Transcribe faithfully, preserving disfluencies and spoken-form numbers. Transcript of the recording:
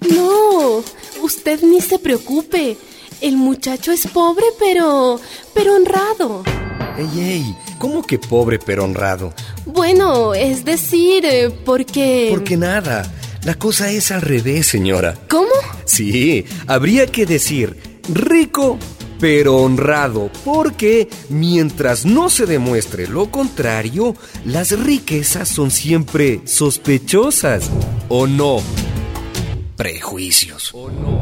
No, usted ni se preocupe. El muchacho es pobre, pero... pero honrado. Ey, ey, ¿cómo que pobre pero honrado? Bueno, es decir, eh, porque... Porque nada, la cosa es al revés, señora. ¿Cómo? Sí, habría que decir rico pero honrado, porque mientras no se demuestre lo contrario, las riquezas son siempre sospechosas, ¿o no? Prejuicios. ¿O no?